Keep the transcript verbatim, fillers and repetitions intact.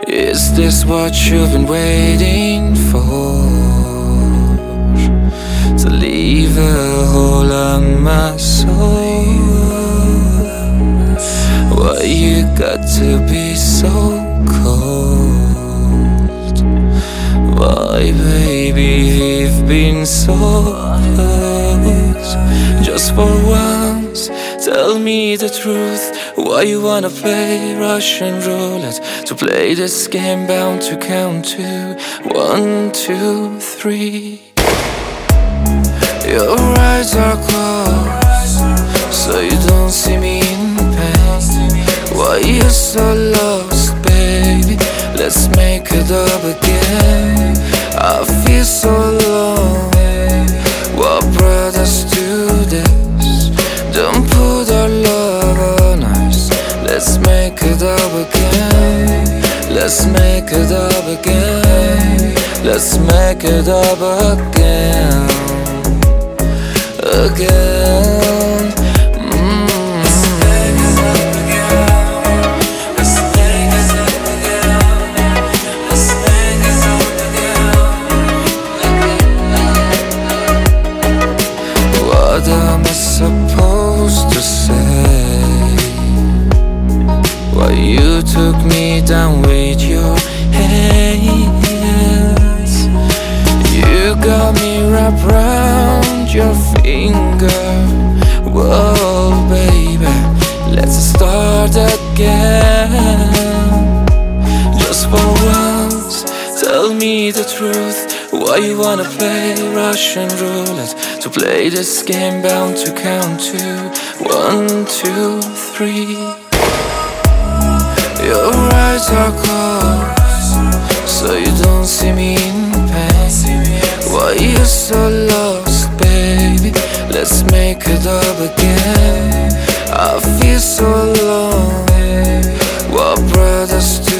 Is this what you've been waiting for? To leave a hole on my soul? Why you got to be so cold? Why, baby, we've been so close? Just for once, tell me the truth. Why you wanna play Russian roulette? To play this game bound to count to one, two, three. Your eyes are closed, so you don't see me in pain. Why you so lost, baby? Let's make it up again. I feel so alone. What brought us to this? Don't put our love on ice. Let's make it up again. Let's make it up again. Let's make it up again. Again. Mm. Let's make it up again. Let's make it up again. Let's make it up again. What am I supposed to say? Why you took me down with your hands? You got me wrapped round your finger. Whoa, baby, let's start again. Just for once, tell me the truth. Why you wanna play Russian roulette? To play this game bound to count to one, two, three. Your eyes are closed, so you don't see me in pain. Why you so lost, baby? Let's make it up again. I feel so alone. What brought us to